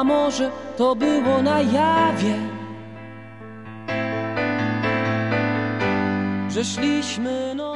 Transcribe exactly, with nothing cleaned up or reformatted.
a może to było na jawie, że szliśmy no